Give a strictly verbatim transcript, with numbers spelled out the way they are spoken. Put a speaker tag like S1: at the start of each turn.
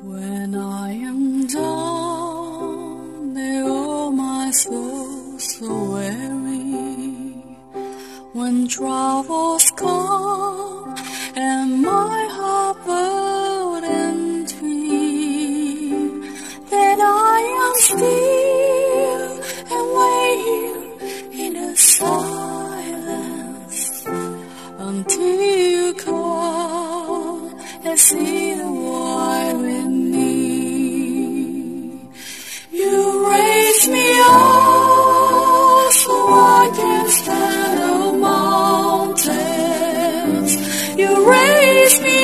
S1: When I am down, they oh my soul so weary. When troubles come and my heart burdened me, then I am still and wait here in the silence until you come and see the white with me. You raise me up so I can stand on mountains. You raise me